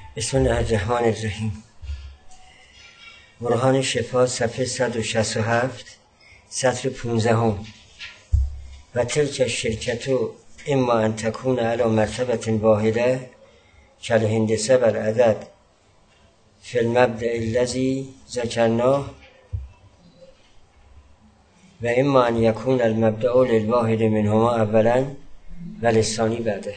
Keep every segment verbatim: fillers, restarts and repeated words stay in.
بسم الله الرحمن الرحیم. برهان شفا صفحه صد و شصت و هفت سطر پونزدهم. و تلک الشرکة اما ان تکون علی مرتبة واحده کالهندسه والعدد فی المبدأ الذی ذکرناه و اما ان یکون المبدأ للواحد منهما اولا و للثانی بعده.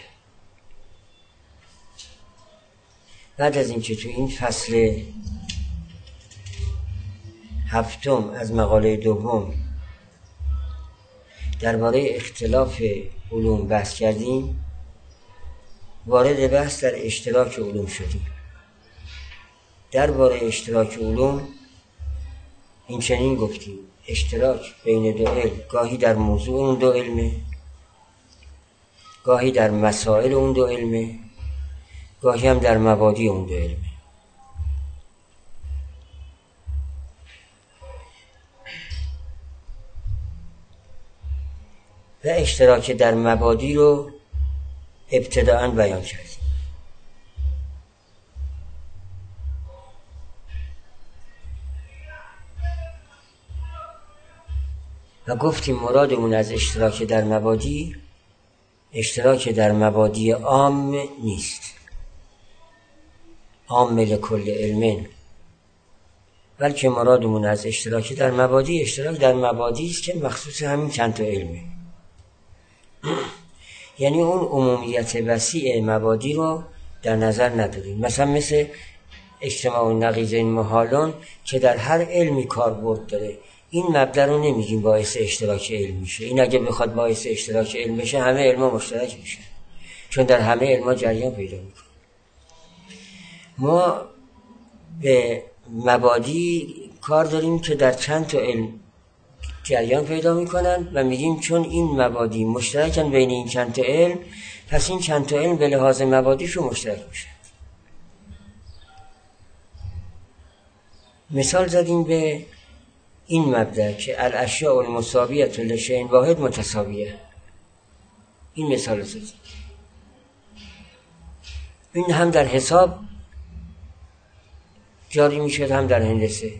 بعد از اینکه تو این فصل هفتم از مقاله دوم درباره اختلاف علوم بحث کردیم، وارد بحث در اشتراک علوم شدیم. درباره اشتراک علوم این چنین گفتیم: اشتراک بین دو علم گاهی در موضوع اون دو علمه، گاهی در مسائل اون دو علمه، گاهی هم در مبادی اون دو علمه. و اشتراک در مبادی رو ابتداءً بیان کردیم و گفتیم مرادمون از اشتراک در مبادی اشتراک در مبادی عام نیست، عام لکل علم، بلکه مرادمون از اشتراک در مبادی اشتراک در مبادی است که مخصوص همین چند تا علمه. یعنی اون عمومیت وسیع مبادی رو در نظر نداریم. مثلا مثل اجتماع النقیضین محالون که در هر علمی کاربرد داره، این مبدا رو نمیگیم باعث اشتراک علم میشه. این اگه بخواد باعث اشتراک علم بشه همه علما مشترک میشه، چون در همه علما جریان پیدا میکنه. ما به مبادی کار داریم که در چند تا علم جریان پیدا میکنن و میگیم چون این مبادی مشترکن بین این چند تا علم، پس این چند تا علم به لحاظ مبادیشو مشترک میشه. مثال زدیم به این مبدأ که الاشیاء المساویة لشیء واحد متساویه. این مثال رو زدیم. این هم در حساب جاری میشد، هم در هندسه،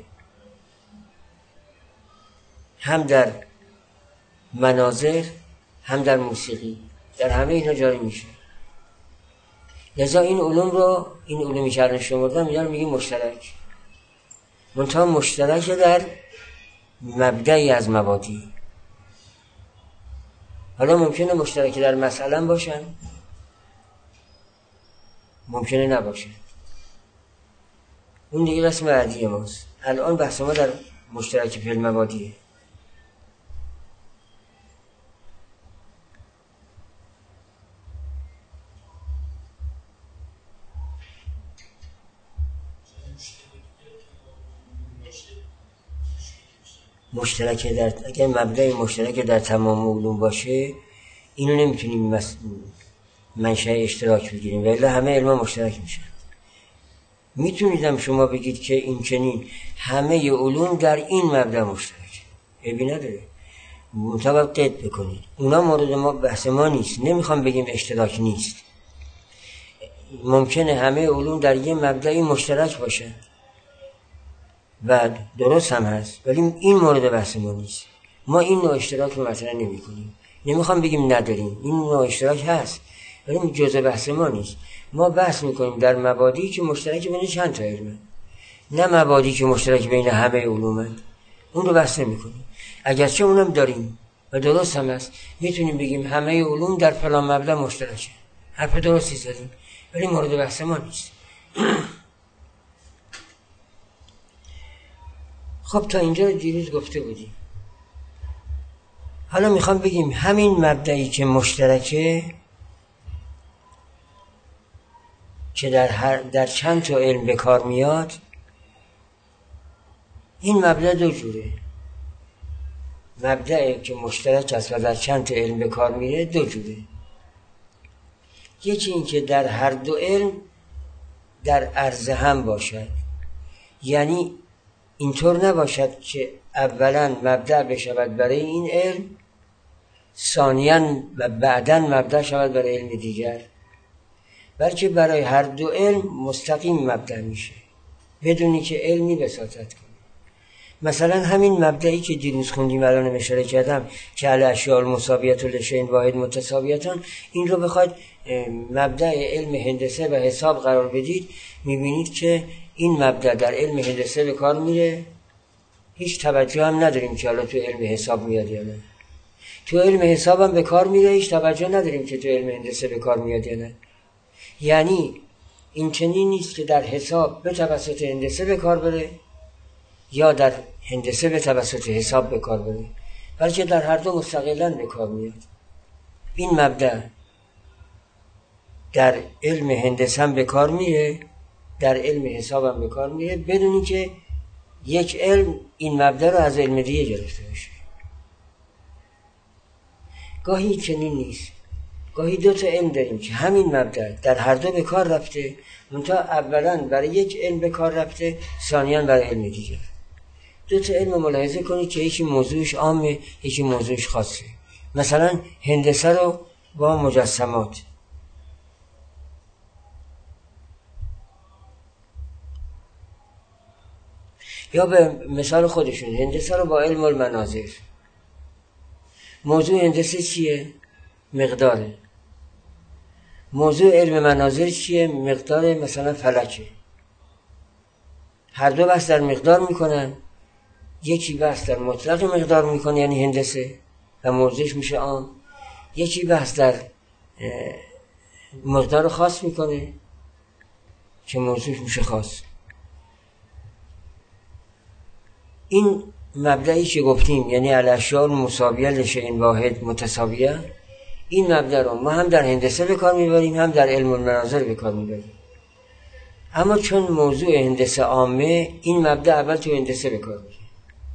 هم در مناظر، هم در موسیقی، در همه اینا جاری میشه. لذا این علوم رو، این علومی که الان شمردم اینا رو میگیم مشترک. منتها مشترک در مبدأی از مبادی. حالا ممکنه مشترک در مسئله باشن، ممکنه نباشن. اون دیگه رسم بعدی ماست. الان بحث ما در مشترک فی المبادیه. مشترک در اگر مبدأ مشترک در تمام علوم باشه، اینو نمیتونیم مس... منشأ اشتراک بگیریم، ولی همه علما مشترک میشن. میتونیدم شما بگید که این چنین همه علوم در این مبدأ مشترک، عیبی نداره، مطابق قید بکنید. اونا مورد ما بحث ما نیست. نمیخوام بگیم اشتراک نیست، ممکنه همه علوم در یه مبدأی مشترک باشه و درست هم هست، ولی این مورد بحث ما نیست. ما این نوع اشتراک رو مطرح نمی کنیم. نمیخوام بگیم نداریم، این نوع اشتراک هست ولی جزء بحث ما نیست. ما بحث میکنیم در مبادی که مشترک بین چند تا علمه، نه مبادی که مشترک بین همه علومه. اون رو بحث نمی کنیم، اگرچه اونم داریم و درست هم هست. میتونیم بگیم همه علوم در فلان مبدا مشترکه، حرف درستی زدیم، ولی مورد بحث ما نیست. خب تا اینجا رو دیروز گفته بودیم. حالا میخوام بگیم همین مبدئی که مشترکه، که در هر در چند تا علم به کار میاد، این مبدأ دو جوره. مبدئی که مشترک است و در چند تا علم به کار میره دو جوره. یکی این که در هر دو علم در عرض هم باشد، یعنی اینطور نباشد که اولا مبدأ بشود برای این علم، ثانیاً و بعداً مبدأ شود برای علم دیگر، بلکه برای هر دو علم مستقیم مبدأ میشه بدونی که علمی بساطت کنه. مثلا همین مبدئی که دیروز خوندیم الان اشاره کردم که الاشیاء المساویة لشیء واحد متساویتان، این رو بخواید مبدأ علم هندسه و حساب قرار بدید، میبینید که این مبدأ در علم هندسه به کار میره، هیچ توجه هم نداریم که حالا تو علم حساب میاد یا نه. تو علم حساب هم به کار میره، هیچ توجه نداریم که تو علم هندسه به کار میاد یا نه. یعنی این چنین نیست که در حساب به توسط هندسه به کار بره یا در هندسه به توسط حساب به کار بره، بلکه در هر دو مستقلاً به کار میاد. این مبدأ در علم هندسه هم به کار میره، در علم حساب هم به کار میره، بدونی که یک علم این مبدأ رو از علم دیگه گرفته باشه. گاهی چنین نیست، گاهی دو تا علم داریم که همین مبدأ در هر دو به کار رفته، منتها اولا برای یک علم به کار رفته، ثانیاً برای علم دیگر. دو تا علم ملاحظه کنید که یکی موضوعش عامه، یکی موضوعش خاصه. مثلا هندسه رو با مجسمات، یا به مثال خودشون هندسه رو با علم المناظر. موضوع هندسه چیه؟ مقداره. موضوع علم مناظر چیه؟ مقدار مثلا فلکه. هر دو بحث در مقدار میکنن، یکی بحث در مطلق مقدار میکنه یعنی هندسه و موضوعش میشه عام، یکی بحث در مقدار خاص میکنه که موضوعش میشه خاص. این مبدئی که گفتیم یعنی الاشیاء المساویة لشیء واحد متساویه، این مبدأ رو ما هم در هندسه به کار میبریم هم در علم المناظر به کار میبریم. اما چون موضوع هندسه عامه، این مبدأ اول تو هندسه به کار میبریم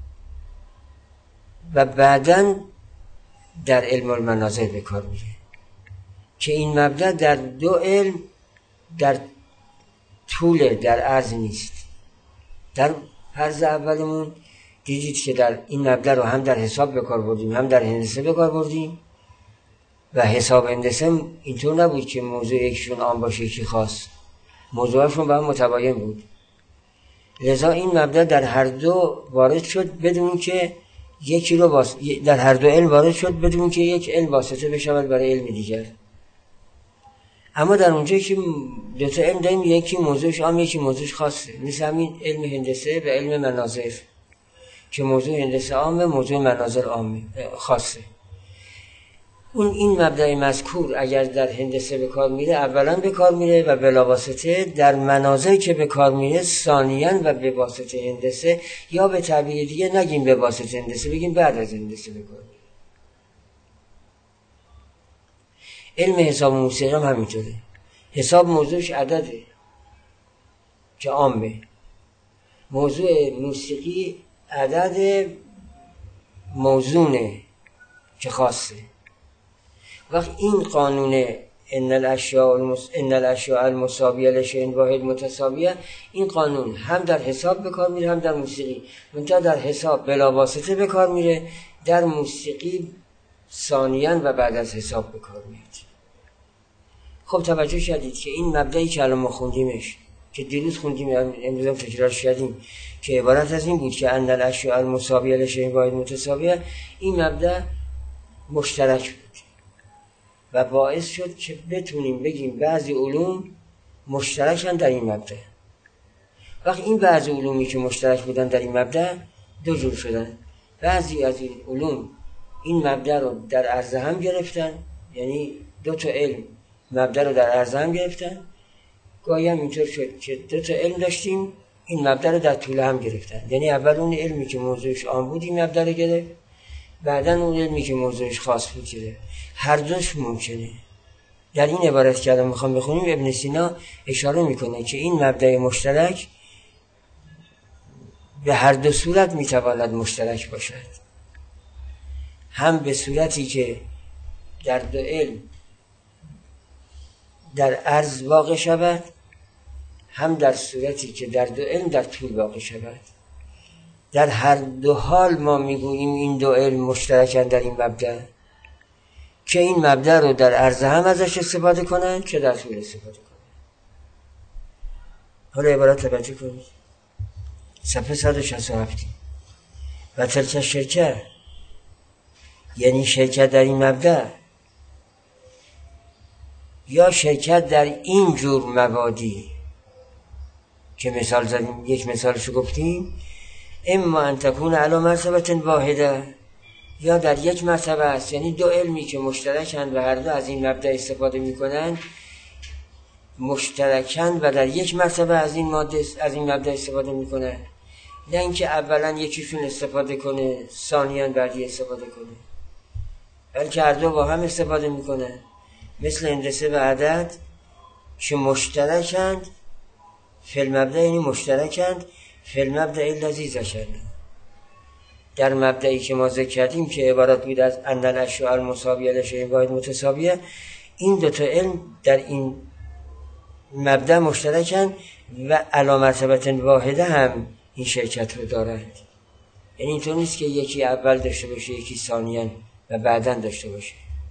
و بعداً در علم المناظر به کار میره، که این مبدأ در دو علم در طول در عرض نیست. در فرض اولمون دیدید که در این مبدأ رو هم در حساب به کار بردیم هم در هندسه به کار بردیم و حساب هندسه اینطور نبود که موضوع یکیشون عام باشه یکی خاص، موضوعشون با هم متباین بود. لذا این مبدأ در هر دو وارد شد بدون که یکی رو باس... در هر دو علم وارد شد بدون که یک علم واسطه بشود برای علم دیگر. اما در اونجایی که دو تا علم داریم، یکی موضوعش عام یکی موضوعش خاصه، مثل همین علم هندسه و علم مناظر که موضوع هندسه عامه، موضوع مناظر عامه خاصه. اون این مبدأ مذکور اگر در هندسه به کار میره، اولا به کار میره و بلاواسطه در مناظر که به کار میره ثانیاً و به واسطه هندسه، یا به تعبیر دیگه نگیم به واسطه هندسه، بگیم بعد از هندسه به کار میره. علم حساب و موسیقی هم همینطوره. حساب موضوعش عدده که عامه، موضوع موسیقی عدد موزونه که خاصه. وقت این قانون ان الاشیاء المس... ان الاشیاء المساویة لشیء واحد متساویه، این قانون هم در حساب به کار میره هم در موسیقی. منتها در حساب بلا واسطه به کار میره، در موسیقی ثانیاً و بعد از حساب به کار میاد. خب توجه کردید که این مبدئی که الان ما خوندیمش، که دیروز خوندیم امروز هم تکرارش کردیم، که عبارت از این بود که ان الاشیاء المساویة لشیء واحد متساویه، این مبدأ مشترک بود و باعث شد که بتونیم بگیم بعضی علوم مشترکن در این مبدأ. وقتی این بعضی علومی که مشترک بودن در این مبدأ دو جور شدن. بعضی از این علوم این مبدأ رو در عرض هم گرفتن، یعنی دو تا علم مبدأ رو در عرض هم گرفتن. گاهی هم اینطور شد که دو تا علم داشتیم این مبدأ رو در طول هم گرفتن، یعنی اول اون علمی که موضوعش عام بود این مبدأ رو گرفت، بعدن اون علمی که موضوعش خاص بود گرفت. هر دوش ممکنه. در این عبارت که الان میخوام بخونیم ابن سینا اشاره میکنه که این مبدأ مشترک به هر دو صورت میتواند مشترک باشد، هم به صورتی که در دو علم در عرض واقع شود، هم در صورتی که در دو علم در طول واقع شود. در هر دو حال ما میگوییم این دو علم مشترکن در این مبدأ، که این مبدأ رو در عرض هم ازش استفاده کنن که در طول استفاده کنن. حالا عبارت توجه کنید، صفحه صد و شصت و هفت. و تلک شرکت یعنی شرکت در این مبدأ یا شرکت در این جور مبادی که مثال زدیم، یک مثالشو گفتیم، اما ان تکون علی مرتبه واحده، یا در یک مرتبه است، یعنی دو علمی که مشترکند و هر دو از این مبدأ استفاده میکنن، مشترکند و در یک مرتبه از این ماده از این مبدأ استفاده میکنن، نه اینکه اولا یکیشون استفاده کنه ثانیاً بعدی استفاده کنه، بلکه هر دو با هم استفاده میکنن، مثل هندسه و عدد که مشترکند فی المبدأ، یعنی مشترکند فی المبدأ الذی ذکرنا، در مبدئی که ما ذکر کردیم که عبارت بود از ان الاشیاء المساویه لشیء واحد متساویه. این دو تا علم در این مبدأ مشترکند و علی مرتبه واحده هم این شرکت رو دارند. یعنی اینطور نیست که یکی اول داشته باشه یکی ثانیاً و بعداً داشته باشه.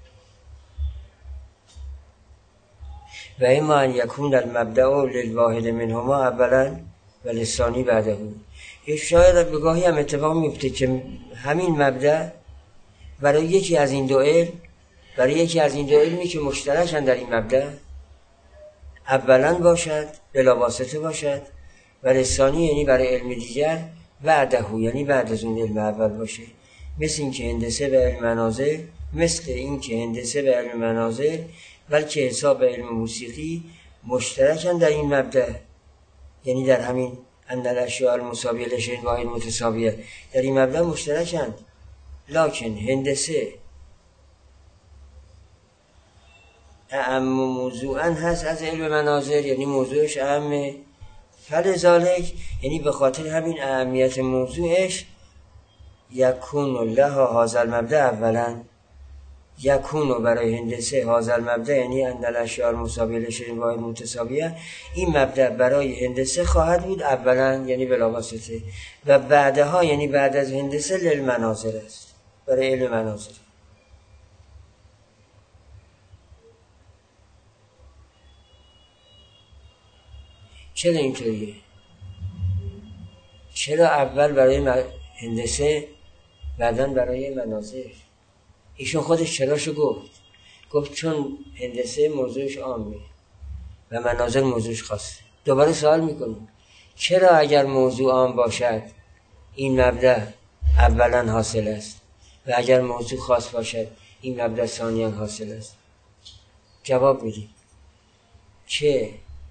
و اما ان یکون المبدأ للواحد منهما اولا و للثانی بعده. یک شاید به گاهی هم اتفاق میفته که همین مبدأ برای یکی از این دو علم برای یکی از این دو علمی که مشترکن در این مبدأ اولا باشد، بلا واسطه باشد، و للثانی یعنی برای علم دیگر بعده، یعنی بعد از اون علم اول باشه. مثل این که هندسه و علم مناظر مثل این که هندسه و علم مناظر بلکه حساب علم موسیقی مشترکن در این مبدأ، یعنی در همین ان الاشیاء المساویه لشیء واحد متساویه، در این مبدأ مشترکن. لکن هندسه اعم موضوعا هست از علم مناظر، یعنی موضوعش اعمه، فلذالک یعنی به خاطر همین اهمیت موضوعش یکون لها هذا المبدأ اولا، یکون برای هندسه هذا المبدأ یعنی ان الاشیاء المساویه لشیء واحد متساویه، این مبدأ برای هندسه خواهد بود اولا یعنی بلا واسطه، و بعدها یعنی بعد از هندسه للمناظر است، برای علم مناظر. چرا اینطوریه؟ چرا اول برای هندسه بعداً برای مناظر؟ ایشون خودش چراشو گفت گفت چون هندسه موضوعش عامه و مناظر موضوعش خاصه. دوباره سوال میکنیم چرا اگر موضوع عام باشد این مبدأ اولا حاصل است و اگر موضوع خاص باشد این مبدأ ثانیاً حاصل است؟ جواب میدیم که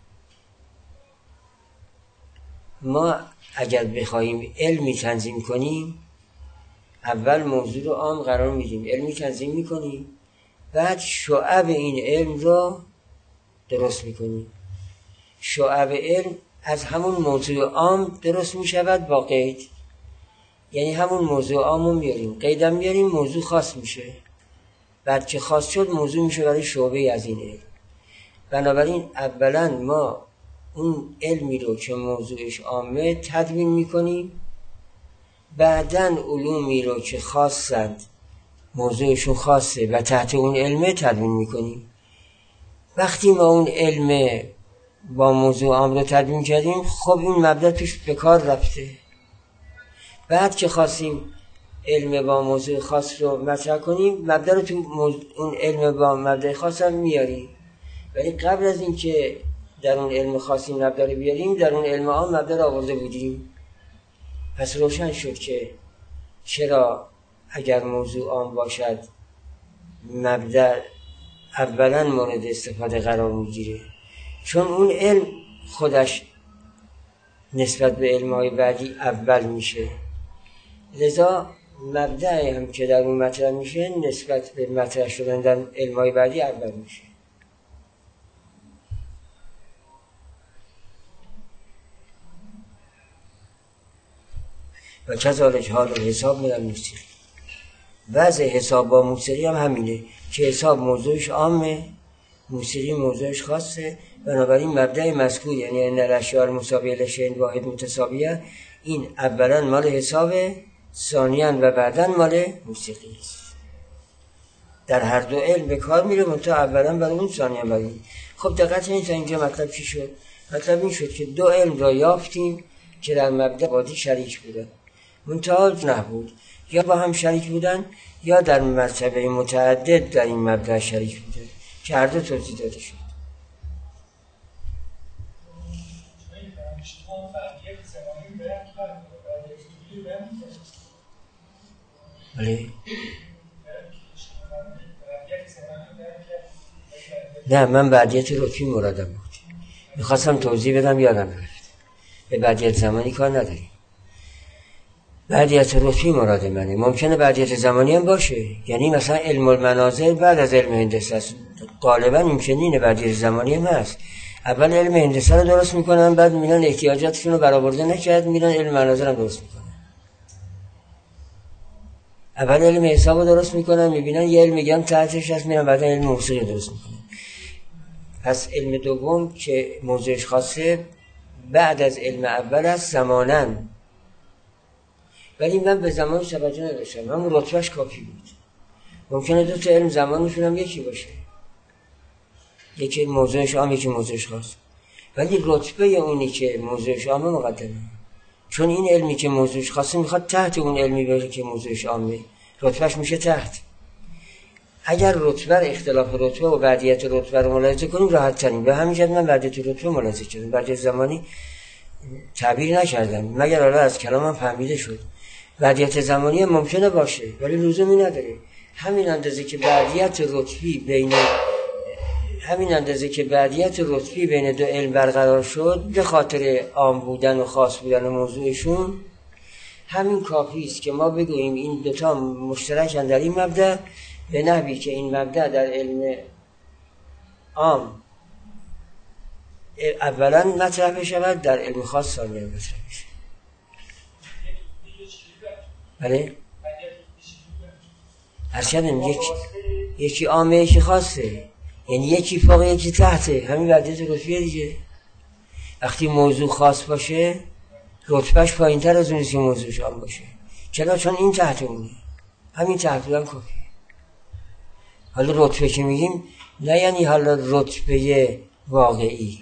ما اگر بخوایم علمی تنظیم کنیم اول موضوع رو عام قرار میدیم، علمی تنظیم میکنیم، بعد شعب این علم رو درست میکنیم. شعب علم از همون موضوع عام درست میشود با قید، یعنی همون موضوع عام رو میاریم، قیدم میاریم، موضوع خاص میشه، بعد که خاص شد موضوع میشه برای شعبه از این علم. بنابراین اولا ما اون علمی رو که موضوعش عامه تدوین میکنیم، بعدن علومی رو که خاصند موضوعشون خاصه و تحت اون علمه تدوین میکنیم. وقتی ما اون علم با موضوع عام رو تدوین کردیم، خب این مبدأ توش به کار رفته. بعد که خواستیم علم با موضوع خاص رو مطرح کنیم، مبدأ رو تو موضوع اون علم با مبدأ خاص هم میاریم، ولی قبل از این که در اون علم خاصی مبدأ رو بیاریم در اون علم عام مبدأ رو آورده بودیم. پس روشن شد که چرا اگر موضوع عام باشد مبدأ اولا مورد استفاده قرار میگیره، چون اون علم خودش نسبت به علم‌های بعدی اول میشه، لذا مبدأ هم که در اون مطرح میشه نسبت به مطرح شدن در علم‌های بعدی اول میشه. و کذالک حال حساب من الموسیقی، وضع حساب با موسیقی هم همینه که حساب موضوعش عامه، موسیقی موضوعش خاصه. بنابراین مبدأ مذکور یعنی ان الاشیاء المساویه لشیء واحد متساویه این اولا مال حسابه، ثانیاً و بعداً مال موسیقی است. در هر دو علم به کار میره، منتها اولا برای اون ثانیاً برای این. خب دقت کنید تا اینجا مطلب چی شد؟ مطلب این شد که دو علم را یافتیم که در مبدأ بادی شریک بودن، منتها نبود، یا با هم شریک بودن یا در مرتبه متعدد در این مبدأ شریک بودن که هر دو توضیح داده شد. بله. نه، من بعدیت رتبی مرادم بود، میخواستم توضیح بدم یادم رفت. به بعدیت زمانی کار نداریم. بعدیت رتبی مراد منه. ممکنه بعدیت زمانی هم باشه، یعنی مثلا علم المناظر بعد از علم هندسه است. غالبا این چنینه، بعدیت زمانی هم هست. اول علم هندسه رو درست میکنن، بعد میرن احتیاجاتشون رو برآورده نکرد، میرن علم مناظر هم درست میکنن. اول علم حساب رو درست میکنن، میبینن یه علم میگم تحتش هست، میرن بعد علم موسیقی درست میکنن. پس علم دوم که موضوعش خاصه بعد از علم اول است زماناً، ولی من به زمانش توجه نداشتم، همون رتبهش کافی بود. ممکنه دو تا علم زمانشون هم یکی باشه، یکی موضوعش عام یکی موضوعش خاص، ولی رتبه اونی که موضوعش عامه مقدمه، چون این علمی که موضوعش خاصه میخواد تحت اون علمی بره که موضوعش عامه، رتبهش میشه تحت. اگر رتبه اختلاف رتبه و بعدیت رتبه رو ملاحظه کنیم راحت ترین. به همین جهت من بعدیت رتبه ملاحظه کردم، بعدیت زمانی تعبیر نکردم، مگر حالا از کلامم فهمیده شد. بعدیت زمانی ممکنه باشه ولی لزومی نداره. همین اندازه که بعدیت رتبی بین همین اندازه که بعدیت رتبی بین دو علم برقرار شد به خاطر عام بودن و خاص بودن موضوعشون، همین کافی است که ما بگوییم این دوتا مشترکن در این مبدأ، به نحوی که این مبدأ در علم عام اولا مطرح بشود، در علم خاص ثانیاً مطرح بشه. بله؟ ارشدم یک یکی عامه یکی خاصه، یعنی یکی فوق یکی تحته، همین بعدیت رتبیه دیگه. وقتی موضوع خاص باشه رتبهش پایین تر از اونیست که موضوعش عام باشه. چرا؟ چون این تحت اونه، همین تحت بودن کافیه. حالا رتبه که میگیم نه یعنی حالا رتبه واقعی،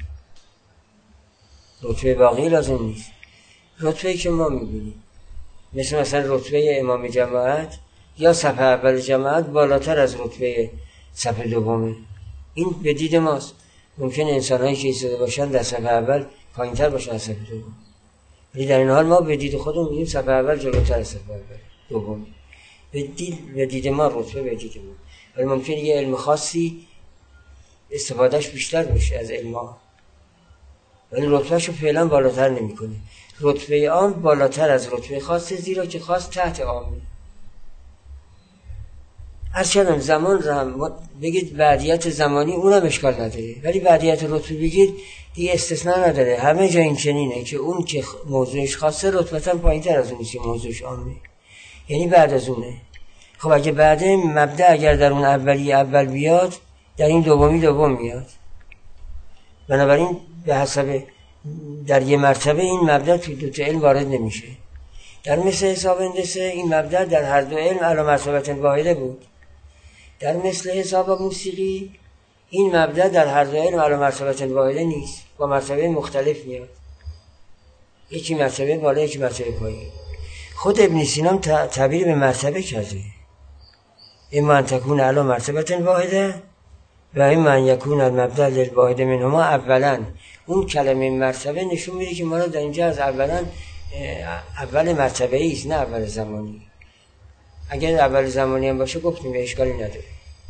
رتبه واقعی لازم نیست. رتبه‌ای که ما میبینیم مثل مثلا رتبه امام جماعت یا صف اول جماعت بالاتر از رتبه صف دومه، این به دید ماست. ممکن انسان‌هایی که ایستاده باشن در صف اول پایین‌تر باشن از صف دوم، ولی در این حال ما به دید خودمون میگیم صف اول جلوتر از صف اول دوم. به دید به دید ما رتبه به دید ما، ولی ممکنه یه علم خاصی استفادهش بیشتر بشه از علم ها، ولی رتبهشو فعلا بالاتر نمی‌کنه. رتبه عام بالاتر از رتبه خاصه، زیرا که خاص تحت عامه. از چندم زمان را هم بگید بعدیت زمانی اونم اشکال نداره، ولی بعدیت رتبه بگید دیگه استثناء نداره، همه جا این چنینه که اون که موضوعش خاصه رتبتاً پایین‌تر از اونیست که موضوعش عامه، یعنی بعد از اونه. خب اگه بعد مبدأ اگر در اون اولی اول بیاد، در این دومی دوم میاد. بنابراین به حسب در یه مرتبه این مبدأ توی دو تا علم وارد نمیشه. در مثل حساب هندسه این مبدأ در هر دو علم علی مرتبه واحده بود. در مثل حساب موسیقی این مبدأ در هر دو علم علی مرتبه واحده نیست، با مرتبه مختلف میاد، یکی مرتبه بالا یکی مرتبه پایین. خود ابن سینا تعبیر به مرتبه کرده، اما ان تکون علی مرتبه واحده و اما ان یکون المبدأ للواحد منهما اولا. اون کلمه مرتبه نشون میده که ما را در اینجا از اولا اول مرتبه ایست، نه اول زمانی. اگر اول زمانی هم باشه گفتیم به اشکالی نداره.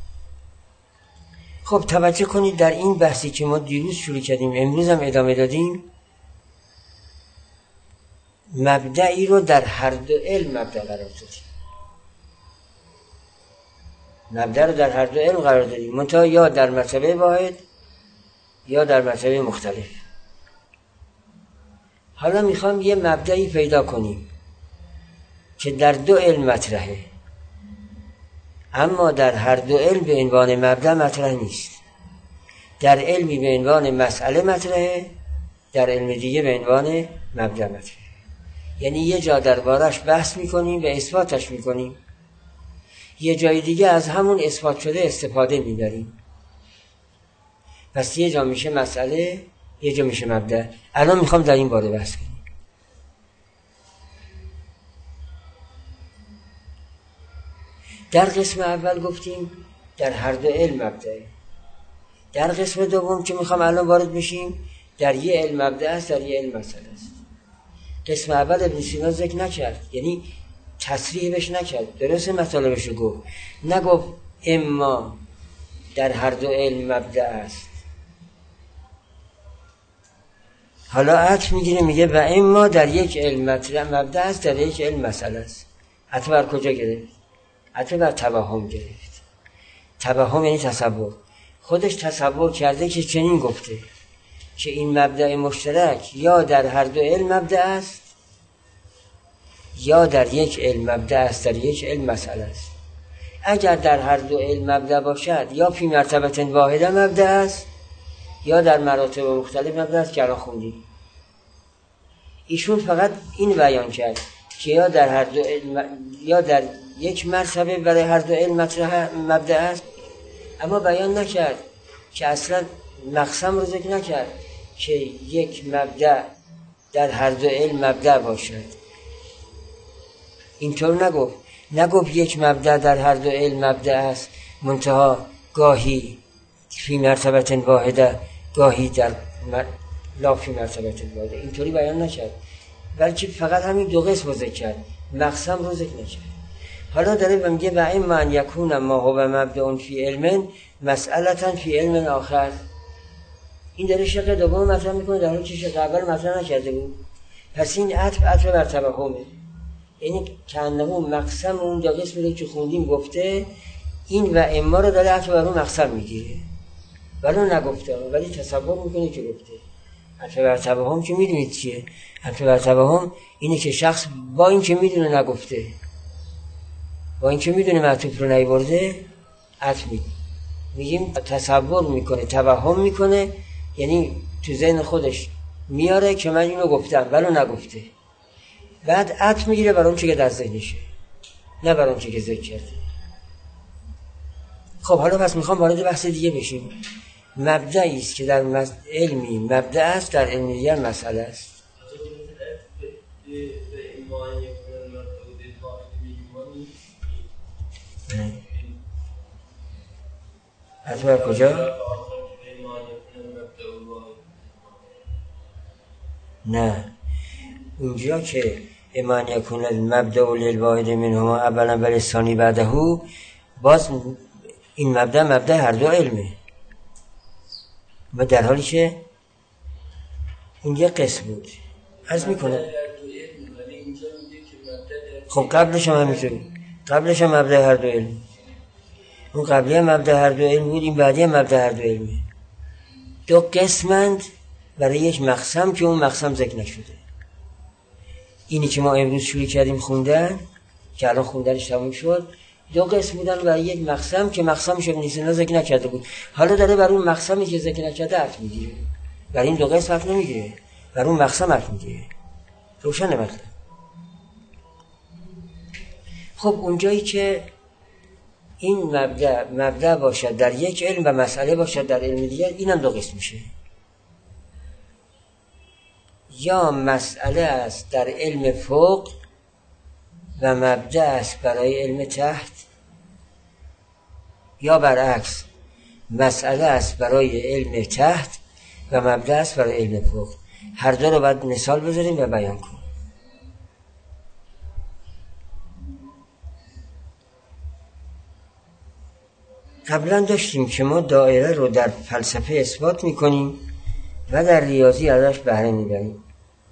خب توجه کنید در این بحثی که ما دیروز شروع کردیم امروز هم ادامه دادیم، مبدعی رو در هر دو علم مبدع قرار دادیم. مبدع رو در هر دو علم قرار دادیم، منتها یا در مرتبه واحد یا در مرتبه مختلف. حالا میخوام یه مبدعی پیدا کنیم که در دو علم مطرحه، اما در هر دو علم به عنوان مبدع مطرح نیست. در علمی به عنوان مسئله مطرحه، در علم دیگه به عنوان مبدع مطرحه. یعنی یه جا دربارش بحث میکنیم و اثباتش میکنیم، یه جای دیگه از همون اثبات شده استفاده میبریم. پس یه جا میشه مسئله، یه جا میشه مبدأ. الان میخوام در این باره بحث کنم. در قسم اول گفتیم در هر دو علم مبدأه. در قسم دوم که میخوام الان وارد بشیم در یه علم مبدأ است، در یه علم مسئله است. قسم اول ابن سینا ذکر نکرد، یعنی تصریح بهش نکرد، درست مطالبش رو گفت، نگفت اما در هر دو علم مبدأ است. حالا عطف میگیره میگه و اما در یک علم مبدأ است، در یک علم مسئله است. عطف بر کجا گرفت؟ عطف بر توهم گرفت. توهم یعنی تصور. خودش تصور کرده که چنین گفته که این مبدأ مشترک یا در هر دو علم مبدأ است یا در یک علم مبدأ است، در یک علم مسئله است. اگر در هر دو علم مبدأ باشد یا فی مرتبه واحده مبدأ است یا در مراتب مختلف مبدأ است که الان خوندیم. ایشون فقط این بیان کرد که یا در هر دو علم یا در یک مرتبه برای هر دو علم مبدأ است، اما بیان نکرد که اصلا مقسم رو ذکر نکرد که یک مبدأ در هر دو علم مبدأ باشد. اینطور نگفت. نگفت یک مبدأ در هر دو علم مبدأ است منتها گاهی فی مرتبه واحده گاهی در مر... لا فی مرتبه واحده. اینطوری بیان نکرد، بلکه فقط همین دو قسم رو ذکر کرد، مقسم رو ذکر نکرد. حالا داره میگه و اما ان یکون ما هو مبدأ فی علم مسئلة فی علم آخر. این داره شق دوم مطرح میکنه در حالی که شق اول مطرح نکرده بود. پس این عطف عطف بر توهمه، یعنی کانه مقسم اون دو قسم رو که خوندیم گفته، این و اما رو داره عطف بر اون مقسم میگیره، ولی نگفته ولی تصور میکنه که گفته. عطف بر توهم که میدونید چیه؟ عطف بر توهم اینه که شخص با این که میدونه نگفته، با این که میدونه معطوف رو نیورده عطف میگه. میگیم تصور میکنه، توهم میکنه، یعنی تو ذهن خودش میاره که من اینو گفتم ولی نگفته. بعد عطف میگیره بر اون چی که در ذهنشه، نه بر اون چی که ذکر کرده. خب حالا پس میخوام وارد بحث دیگه بشیم. مبدعی است که در علمی مبدأ است، در علمی دیگر مسئله است. عطف بر کجا؟ نه، اونجا که اما ان یکون المبدأ للواحد منهما اولا بل الثانی بعده، باز این مبدأ مبدأ هر دو علمه، و در حالی که این یه قسم بود عرض میکنه. خب قبلش هم همینطوری، قبلش هم مبدأ هر دو علم، اون قبلی هم مبدأ هر دو علم بود، این بعدی هم مبدأ هر دو علمه. دو قسمند برای یک مقسم که اون مقسم ذکر نشده. اینی که ما امروز شروع کردیم خوندن که الان خوندنش تموم شد، دو قسم بودن برای یک مقسم که مقسمش ابن سینا ذکر نکرده بود. حالا داره بر اون مقسمی که ذکر نکرده حرف میگیره، برای این دو قسم حرف نمیگیره، بر اون مقسم حرف میگیره. روشنه مطلب؟ خب اونجایی که این مبدأ مبدأ باشد در یک علم و مسئله باشد در علم دیگر، اینم دو قسم میشه. یا مسئله است در علم فوق و مبدأ است برای علم تحت، یا برعکس مسئله است برای علم تحت و مبدأ است برای علم فوق. هر دو رو باید مثال بذاریم و بیان کنیم. قبلا داشتیم که ما دایره رو در فلسفه اثبات میکنیم و در ریاضی ازش بهره میبریم.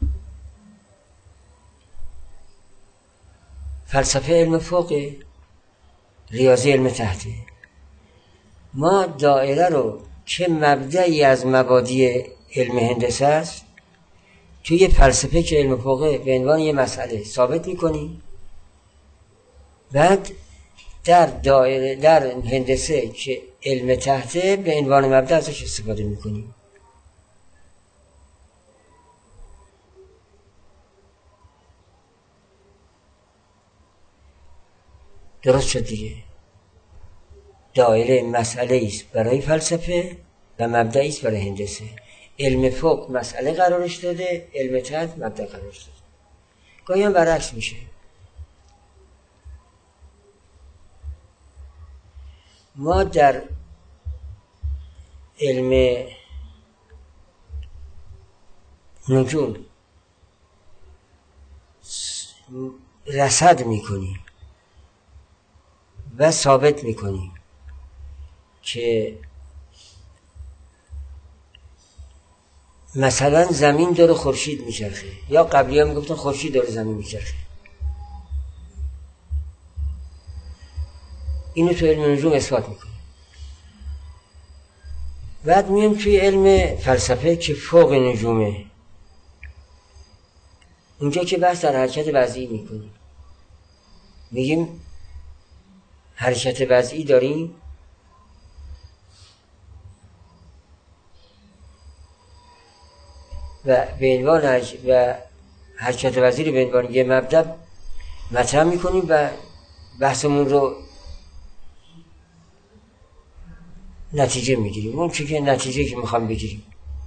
فلسفه علم فوقه، ریاضی علم تحته. ما دایره رو که مبدأی از مبادی علم هندسه است توی فلسفه که علم فوقه به عنوان یه مسئله ثابت میکنیم، بعد در دایره در هندسه که علم تحته به عنوان مبدأ ازش استفاده میکنیم. درست شد دیگه؟ دایره مسئله است برای فلسفه و مبدأ است برای هندسه. علم فوق مسئله قرارش داده، علم تحت مبدا قرارش داده. گاهی هم برعکس میشه. ما در علم نجوم رصد میکنیم و ثابت میکنیم که مثلا زمین دور خورشید میچرخه، یا قبلی ها میگفتن خورشید دور زمین میچرخه. اینو تو علم نجوم اثبات میکنیم. بعد میام توی علم فلسفه که فوق نجومه، اونجا که بحث در حرکت وضعی میکنیم، میگیم حرکت وضعی داریم و به عنوان و حرکت وضعی رو به عنوان یه مبدا مطرح میکنیم و بحثمون رو نتیجه میگیریم، اون چی که نتیجه که میخوام بگیریم.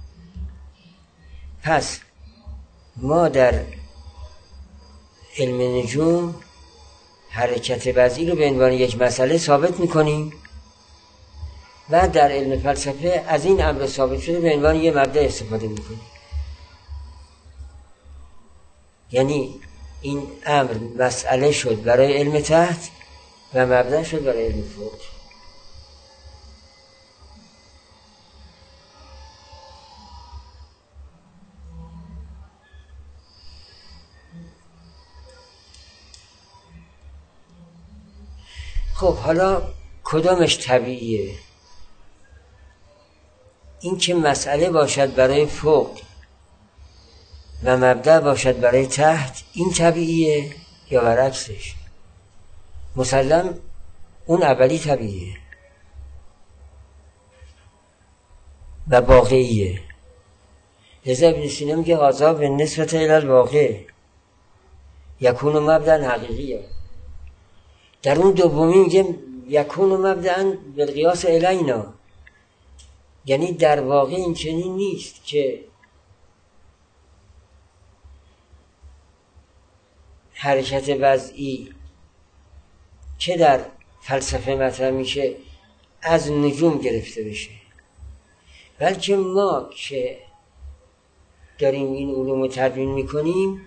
پس ما در علم نجوم حرکت وضعی رو به عنوان یک مسئله ثابت میکنیم و در علم فلسفه از این امر ثابت شده به عنوان یک مبدا استفاده میکنیم. یعنی این امر مسئله شد برای علم تحت و مبدا شد برای علم فوق. خب حالا کدامش طبیعیه؟ این که مسئله باشد برای فوق و مبدا باشد برای تحت، این طبیعیه یا برعکسش؟ مسلم اون اولی طبیعیه و واقعیه. لذا ابن سینا میگه هذا بالنسبة الی الواقع یکون مبدا حقیقیه. در اون دومی میگه یکون مبدأ بالقیاس الینا، یعنی در واقع این چنین نیست که حرکت وضعی که در فلسفه مطرح میشه از نجوم گرفته بشه، بلکه ما که داریم این علوم رو تدوین میکنیم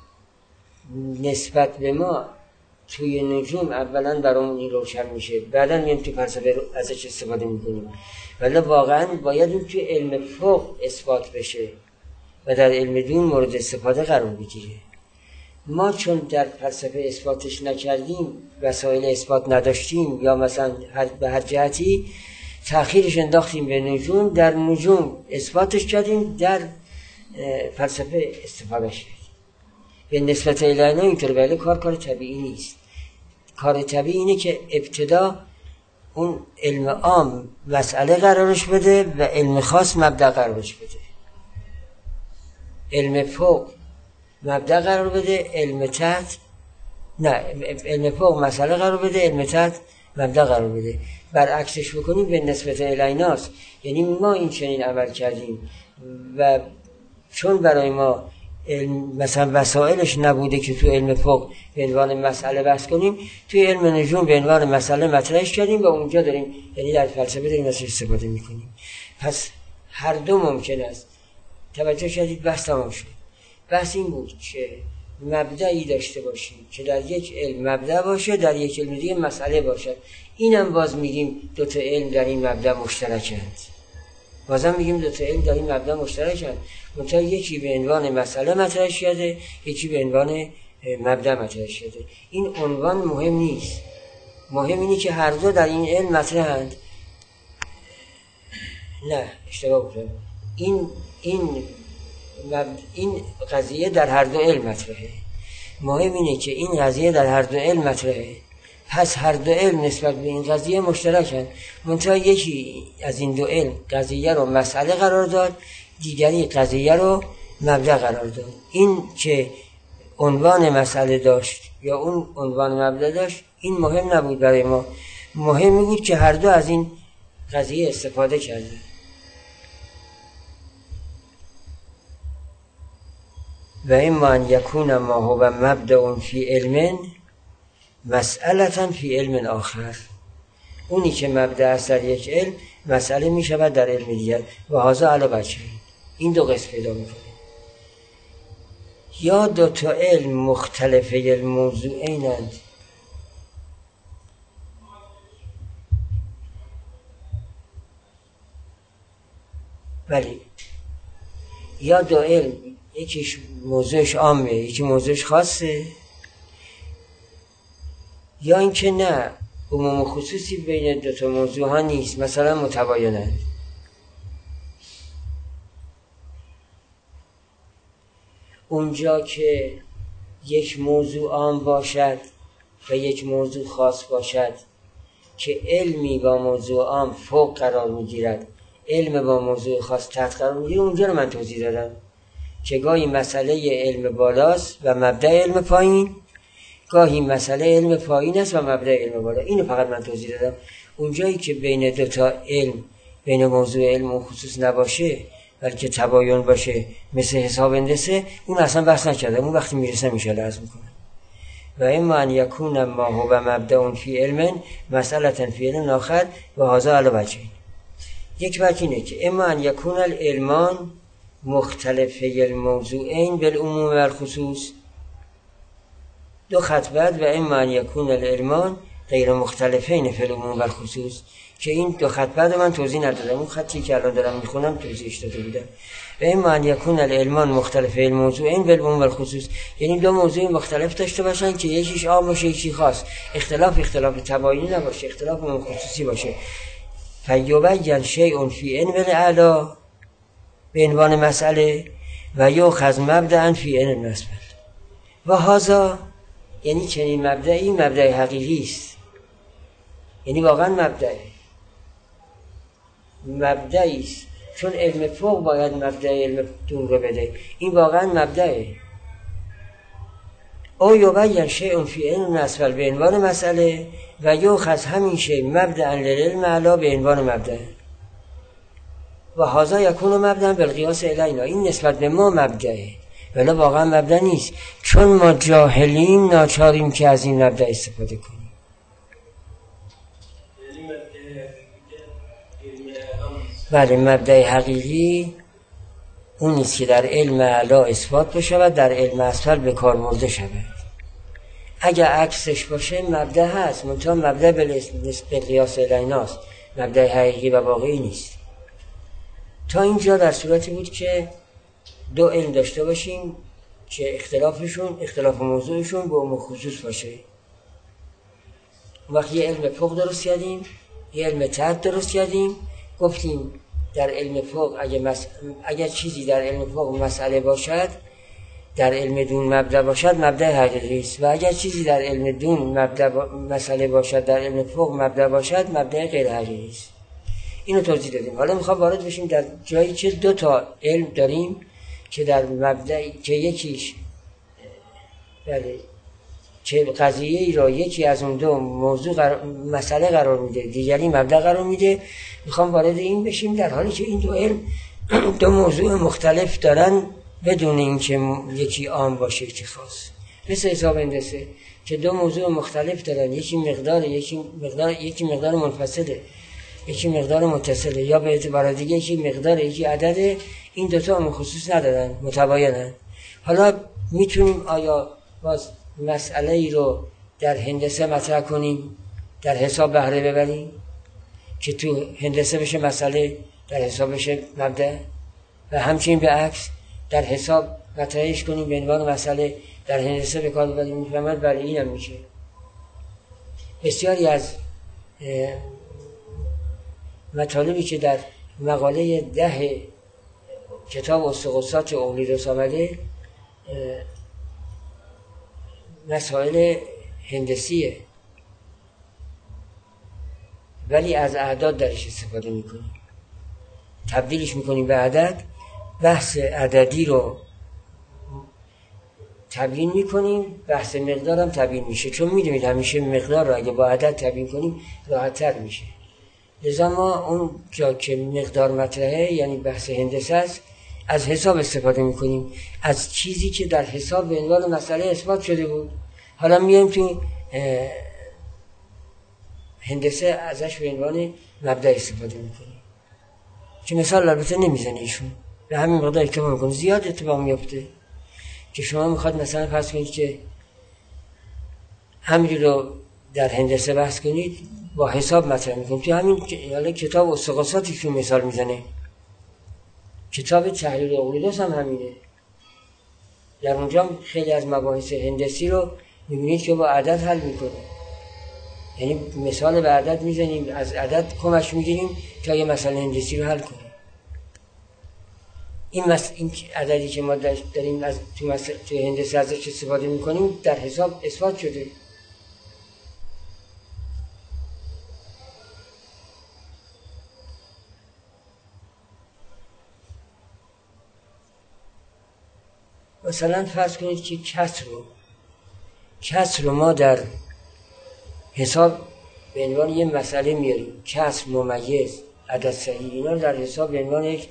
نسبت به ما توی نجوم اولا برامون این روشن میشه، بعدا میام توی فلسفه ازش استفاده میکنیم. ولی واقعا باید اون توی علم فوق اثبات بشه و در علم دون مورد استفاده قرار بگیره. ما چون در فلسفه اثباتش نکردیم، وسایل اثبات نداشتیم یا مثلا هر به هر جهتی تأخیرش انداختیم به نجوم، در نجوم اثباتش کردیم، در فلسفه استفاده شد. به نسبت الینا اینطور، ولی کار کار طبیعی نیست. کار طبیعی اینه که ابتدا اون علم عام مسئله قرارش بده و علم خاص مبدا قرارش بده. علم فوق مبدا قرار بده، علم تحت نه، علم فوق مسئله قرار بده، علم تحت مبدا قرار بده. برعکسش بکنیم به نسبت الیناست. یعنی ما این چنین عمل کردیم و چون برای ما علم مثلا وسایلش نبوده که تو علم فوق به عنوان مسئله بحث کنیم، توی علم نجوم به عنوان مسئله مطرحش کردیم و اونجا داریم، یعنی در فلسفه داریم ازش استفاده میکنیم. پس هر دو ممکن است. توجه شدید؟ بحث تمام شد. بحث این بود که مبدأی داشته باشیم که در یک علم مبدأ باشه، در یک علم دیگه مسئله باشه. اینم باز میگیم دو تا علم در این مبدأ مشترکند. بازم میگیم دو تا علم در این مبدأ مشترکند. منتها یکی به عنوان مسئله مطرح شده، یکی به عنوان مبدأ مطرح شده. این عنوان مهم نیست. مهم اینه که هر دو در این علم مطرحند. نه، اشتباه بودم. این این این قضیه در هر دو علم مطرحه. مهم اینه که این قضیه در هر دو علم مطرحه. پس هر دو علم نسبت به این قضیه مشترکن. منتها یکی از این دو علم قضیه رو مسئله قرار داد، دیگری قضیه رو مبدأ قرار داد. این که عنوان مسئله داشت یا اون عنوان مبدأ داشت، این مهم نبود برای ما. مهم بود که هر دو از این قضیه استفاده کردن. و اما ان یکون ما هو مبدأ فی علم مسئلة فی علم آخر، اونی که مبدأ است در یک علم مسئله می شود در علم دیگر. و هذا علی وجهین، این دو قسم پیدا میکنه. یا دو تا علم مختلفه الموضوعینند، ولی یا دو علم یکیش موضوعش عامه یکی موضوعش خاصه، یا اینکه نه عموم و خصوصی بین دو تا موضوع ها نیست، مثلا متباینند. اونجا که یک موضوع عام باشد و یک موضوع خاص باشد که علمی با موضوع عام فوق قرار میگیرد، علم با موضوع خاص تحت قرار میگیره، اونجا رو من توضیح دادم که گاهی مسئله علم بالاست و مبدأ علم پایین، گاهی مسئله علم پایین است و مبدأ علم بالا. اینو فقط من توضیح دادم. اونجایی که بین دو تا علم، بین موضوع علم و خصوص نباشه بلکه تباین باشه مثل حساب هندسه، اون اصلا بحث نکردم، اون وقتی میرسه میشه لازم میکنه. و اما ان یکون ما هو مبدأ فی علم مسئله فی علم آخر و هذا علی وجهین. یک وجه اینه که اما ان یکون العلمان مختلفه الموضوعین بالعموم و الخصوص، دو خط بعد و اما ان یکون العلمان غیر مختلفین فی العموم و الخصوص، که این دو خط بعد من توضیح ندادم، اون خطی که الان دارم میخونم توضیحش داده بودم. و اما ان یکون العلمان مختلفه الموضوعین بالعموم و الخصوص، یعنی دو موضوع مختلف داشته باشن که یکیش عام باشه یکی خاص، اختلاف اختلاف تباینی نباشه، اختلاف عموم خصوصی باشه. فیبین شیء فی علم الاعلی به عنوان مسئله و یؤخذ مبدأ فی علم الاسفل. و هذا یعنی چنین مبدأی مبدأ حقیقی است، یعنی واقعا مبدأ مبدأی است، چون علم فوق باید مبدأ علم دون رو بده، این واقعا مبدأه. او یبین شیء فی علم الاسفل به عنوان مسئله و یؤخذ همین شیء مبدأ للعلم الاعلی به عنوان مبدأ. و هذا یکون مبدأ بالقیاس الینا، این نسبت به ما مبدأه ولی واقعا مبدأ نیست، چون ما جاهلیم ناچاریم که از این مبدأ استفاده کنیم. بله، مبدأ حقیقی اون نیست که در علم اعلی اثبات بشود در علم اسفل به کار برده شود. اگر عکسش باشه مبدأ هست، منتها مبدأ بالقیاس الیناست، مبدأ حقیقی و واقعی نیست. تا اینجا در صورتی بود که دو علم داشته باشیم که اختلافشون اختلاف موضوعشون به عموم خصوص باشه. وقتی یه علم فوق درست کردیم، یه علم تحت درست کردیم، گفتیم در علم فوق اگر, مس... اگر چیزی در علم فوق مسئله باشد در علم دون مبدأ باشد مبدأ حقیقی است، و اگر چیزی در علم دون مبدأ با... مسئله باشد در علم فوق مبدأ باشد مبدأ غیر حقیقی است. اینو توضیح دادیم. حالا میخوام وارد بشیم در جایی که دو تا علم داریم که در مبدأ که یکیش بله که قضیه ای را یکی از اون دو موضوع قرار... مسئله قرار میده، دیگری مبدأ قرار میده. میخوام وارد این بشیم در حالی که این دو علم دو موضوع مختلف دارن بدون اینکه یکی عام باشه یکی خاص، مثل حساب هندسه که دو موضوع مختلف دارن، یکی مقدار یکی مقدار یکی مقدار منفصله یکی مقدار متصله، یا به اعتبار دیگه یکی مقدار یکی عدده، این دوتا هم خصوص ندارن، متباینن. حالا میتونیم آیا باز مسئله ای رو در هندسه مطرح کنیم در حساب بهره ببریم که تو هندسه بشه مسئله در حساب بشه مبدأ، و همچنین به عکس در حساب مطرحش کنیم به عنوان مسئله در هندسه به کار ببریم؟ میفهمد؟ برای این هم میشه. بسیاری از مطالبی که در مقاله ده کتاب استقصات اقلیدس آمده مسائل هندسیه، ولی از اعداد درش استفاده میکنیم، تبدیلش میکنیم به عدد، بحث عددی رو تبیین میکنیم، بحث مقدار هم تبیین میشه، چون میدونید همیشه مقدار رو اگه با عدد تبیین کنیم راحت‌تر میشه. لذا ما اون جا که مقدار مطرحه یعنی بحث هندسه است، از حساب استفاده میکنیم، از چیزی که در حساب به عنوان مسئله اثبات شده بود. حالا میایم تو هندسه ازش به عنوان مبدأ استفاده میکنیم که مثال البته نمیزنه ایشون، به همین مقدار اکتفا میکنه. زیاد اتفاق میفته که شما میخواد مثلا فرض کنید که همین رو در هندسه بحث کنید، با حساب مطرح میکنید. تو همین حالا کتاب استقاساتی که مثال میزنه، کتاب تحلیل اقلیدس هم همینه. در اونجا خیلی از مباحث هندسی رو میبینید که با عدد حل میکنه، یعنی مثال به عدد میزنیم، از عدد کمک میگیریم تا یه مسئله هندسی رو حل کنیم. این, مس... این عددی که ما داریم از تو, مس... تو هندسه ازش استفاده میکنیم در حساب اثبات شده. مثلا فرض کنید که کسر رو کسر رو ما در حساب به عنوان یه مسئله میاریم، کسر، ممیز، عدد صحیح، اینا رو در حساب به عنوان یک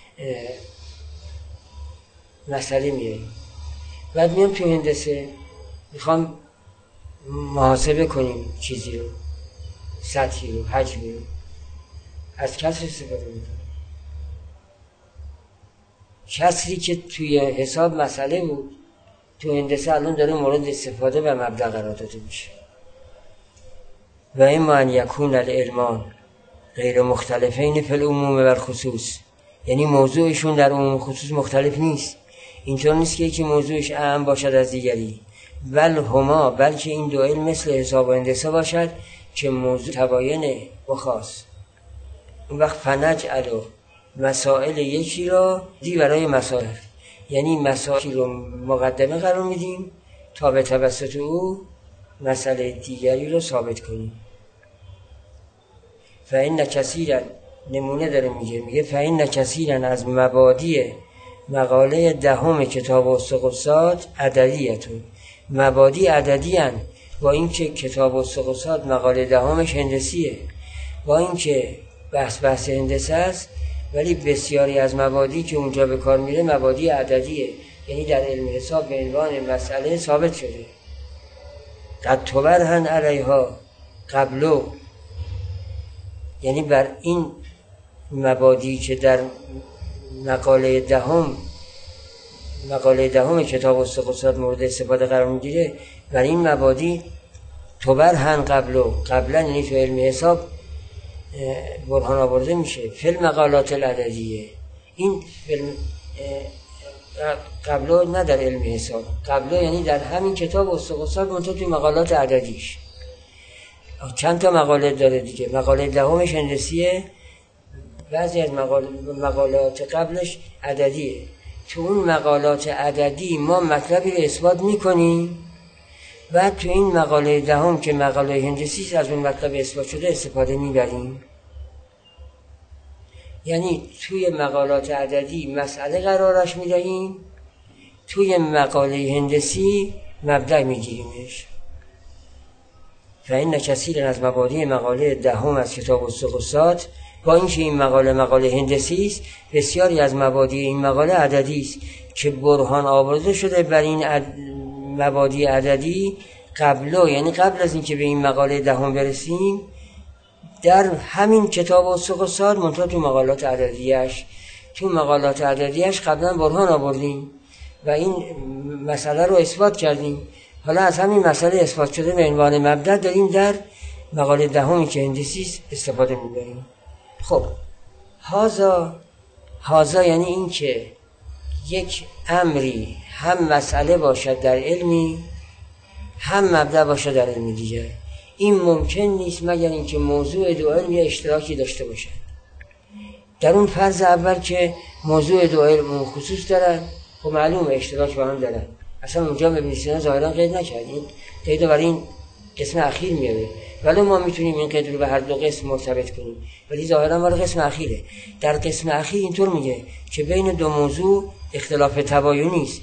مسئله میاریم. بعد میام تو هندسه میخوام محاسبه کنیم چیزی رو، سطحی رو، حجمی رو، از کسر استفاده میکنیم. کسری که توی حساب مسئله بود تو هندسه الان داره مورد استفاده و مبدأ قرار داده میشه. و اما ان یکون العلمان غیر مختلفین فی العموم و الخصوص، یعنی موضوعشون در عموم و خصوص مختلف نیست. اینطور نیست که یکی موضوعش اهم باشد از دیگری، بل هما، بلکه این دو علم مثل حساب و هندسه باشد که موضوع تباینه و خاص. اون وقت فنجعل مسائل یکی را دی برای مسائل، یعنی مسائلی رو مقدمه قرار میدیم تا به توسط او مسئله دیگری رو ثابت کنیم. فإن کثیرا، نمونه داره میگه میگه فإن کثیرا از مبادی مقاله دهم کتاب استقصاد عددیتون، مبادی عددی هن، با اینکه کتاب استقصاد مقاله دهمش هندسیه، با اینکه بحث بحث هندسه است، ولی بسیاری از مبادی که اونجا به کار میره مبادی عددیه، یعنی در علم حساب به عنوان مسئله ثابت شده. قد تبرهن علیها قبلو، یعنی بر این مبادی که در مقاله دهم مقاله دهم کتاب استقصاد مورد استفاده قرار میگیره، بر این مبادی تبرهن قبلو، قبلا یعنی تو علم حساب برهان آورده میشه. فی المقالات العددیه، این فیلم قبلو نه در علم حساب، قبلو یعنی در همین کتاب استقصاد منتها توی مقالات عددیش. چند تا مقاله داره دیگه، مقاله دهمش هندسیه، بعضی از مقالات قبلش عددیه. تو اون مقالات عددی ما مطلبی رو اثبات میکنیم، بعد تو این مقاله دهم که مقاله هندسی از اون مطلب اثبات شده استفاده میبریم. یعنی توی مقالات عددی مسئله قرارش میدهیم، توی مقاله هندسی مبدأ میگیریمش. فإن کثیرا از مبادی مقاله دهم از کتاب استقصاد، با اینکه این مقاله مقاله هندسی است، بسیاری از مبادی این مقاله عددی است که برهان آورده شده بر این عد... مبادی عددی قبلو، یعنی قبل از اینکه به این مقاله دهم برسیم در همین کتاب استقصاد منتها تو مقالات عددیش تو مقالات عددیش قبلا برهان آوردیم و این مسئله رو اثبات کردیم. حالا از همین مسئله اثبات شده به عنوان مبدأ داریم در مقاله دهمی که هندسی استفاده می‌بریم. خب هازا هازا یعنی این که یک امری هم مسئله باشد در علمی، هم مبدأ باشد در علمی دیگر. این ممکن نیست مگر اینکه موضوع دو علم یه اشتراکی داشته باشد. در اون فرض اول که موضوع دو علم خصوص دارن، خب معلومه اشتراک با هم دارن. اصلا اونجا ابن سینا ظاهرا قید نکردیم، قید برای این قسم اخیر میاره، ولی ما میتونیم این قید رو به هر دو قسم مرتبط کنیم، ولی ظاهرا برای قسم اخیره. در قسم اخیر اینطور میگه که بین دو موضوع اختلاف تباینی است.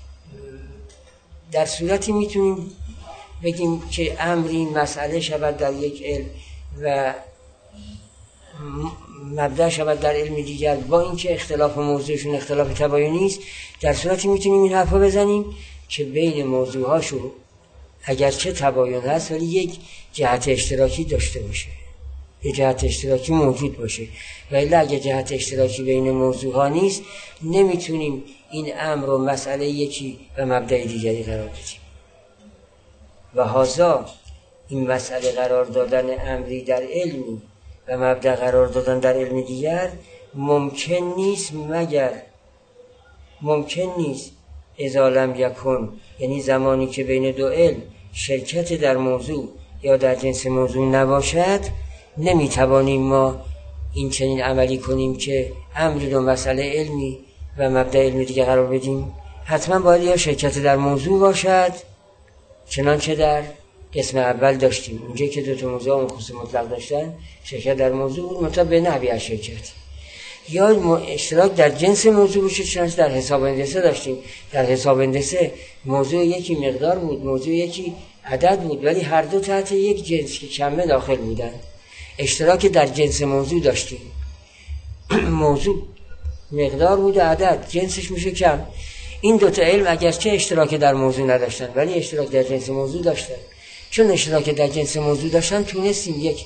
در صورتی میتونیم بگیم که امری مسئله شود در یک علم و مبدأ شود در علم دیگر، با اینکه اختلاف موضوعشون اختلاف تباینی است، در صورتی میتونیم این حرفا بزنیم که بین موضوعهاشون اگرچه تباین هست ولی یک جهت اشتراکی داشته باشه، یک جهت اشتراکی موجود باشه. و الا اگه جهت اشتراکی بین موضوعها نیست نمیتونیم این امر و مسئله یکی و مبدأ دیگری قرار بدیم. و هذا این مسئله قرار دادن امری در علمی و مبدأ قرار دادن در علم دیگر ممکن نیست مگر ممکن نیست اذا لم یکن، یعنی زمانی که بین دو علم شرکت در موضوع یا در جنس موضوع نباشد نمیتوانیم ما این چنین عملی کنیم که امری رو مسئله علمی و مبدأ علمی دیگه قرار بدیم. حتما باید یا شرکت در موضوع باشد چنانچه در قسم اول داشتیم، اونجایی که دو تا موضوع اون خصوص مطلق داشتن شرکت در موضوع مطلق به نحوی از شرکت، یا اشتراک در جنس موضوع باشه چنانچه در حساب هندسه داشتیم. در حساب هندسه موضوع یکی مقدار بود، موضوع یکی عدد بود، ولی هر دو تحت یک جنس که کمه داخل بودن. اشتراک در جنس موضوع داشتیم، موضوع مقدار بود و عدد جنسش میشه کم. این دوتا علم اگرچه اشتراک در موضوع نداشتن ولی اشتراک در جنس موضوع داشتن. چون اشتراک در جنس موضوع داشتن تونستیم یک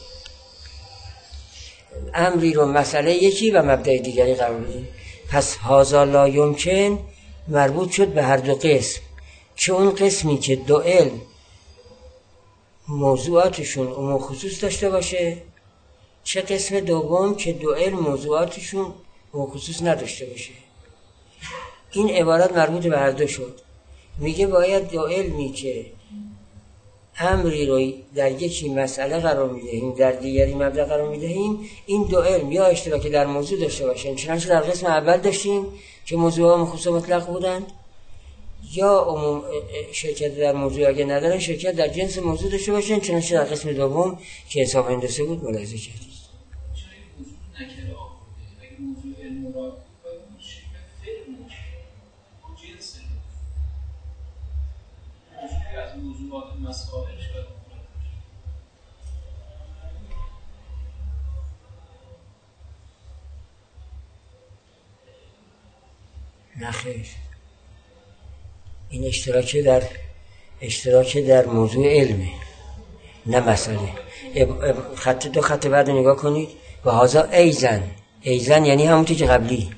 امری رو مسئله یکی و مبدأ دیگری قرار بدیم. پس هذا لا یمکن مربوط شد به هر دو قسم، چه اون قسمی که دو علم موضوعاتشون عموم خصوص داشته باشه، چه قسم دوم که دو علم موضوعاتشون عموم خصوص نداشته باشه. این عبارت مربوط به هر دو شد. میگه باید دو علمی که امری رو در یکی مسئله قرار میدهیم در دیگری مبدأ قرار میدهیم، این دو علم یا اشتراک در موضوع داشته باشن چنانچه در قسم اول داشتیم که موضوعها مخصوص مطلق بودن، یا عموم شرکت در موضوع اگه ندارن شرکت در جنس موضوع داشته باشن چنانچه در قسم دوم که حساب هندسه بود ملاحظه کردیم. نخیر، این اشتراک در اشتراک در موضوع علمه نه مسئله. خط دو خط بعد نگاه کنید. و هذا ایزن، ایزن یعنی همونطور که قبلی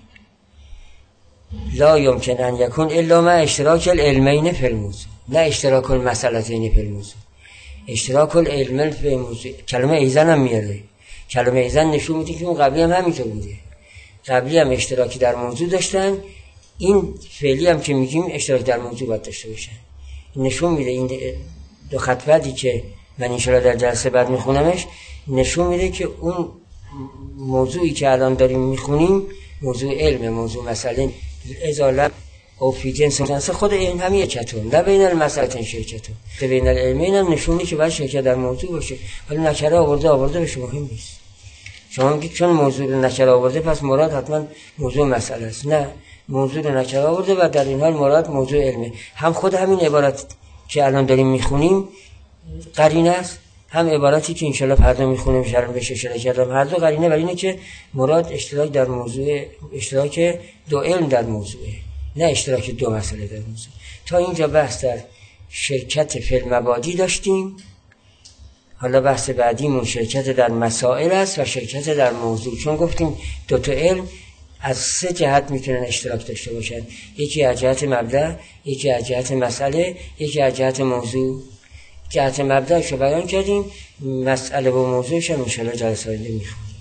لا یمکن ان یکون الا ما اشتراک العلمین فی الموضوع، نه اشتراک المسئلتین فی الموضوع. اشتراک العلمین فی الموضوع کلمه ایزن هم میاره. کلمه ایزن نشون میده که اون قبلی هم همینطور بوده. قبلی هم اشتراکی در موضوع داشتن، این فعلی هم که میگیم اشتراک در موضوع باید داشته باشن. نشون میده این دو خط بعدی که من انشاءالله در جلسه بعد میخونمش نشون میده که اون موضوعی که الان داریم میخونیم موضوع علم، موضوع مسئله ازاله او فی جنس جنس خود این همین چطور نه بین المسئلتین شرکتون بین العلمین هم نشون میده که باید شرکت در موضوع باشه. ولی نکره آورده آورده بشه مهم نیست. شما میگید چون موضوع رو نکره آورده پس مراد حتما موضوع مسئله است. نه، موضوع رو نکره آورده و در این حال مراد موضوع علمه. هم خود همین عبارت که الان داریم میخونیم قرینه است، هم عبارتی که انشالله فردا میخونیم شرم بشه اشاره کردم، هر دو قرینه بر اینه که مراد اشتراک در موضوع، اشتراک دو علم در موضوعه، نه اشتراک دو مسئله در موضوع. تا اینجا بحث در شرکت فی المبادی داشتیم. حالا بحث بعدیمون شرکت در مسائل است و شرکت در موضوع. چون گفتیم دو تا علم از سه جهت میتونن اشتراک داشته باشن، یکی از جهت مبدأ، یکی از جهت مسئله، یکی از جهت موضوع. جهت مبدأش رو بیان کردیم، مسئله و موضوعش هم انشاءالله جلسه آینده میخونیم.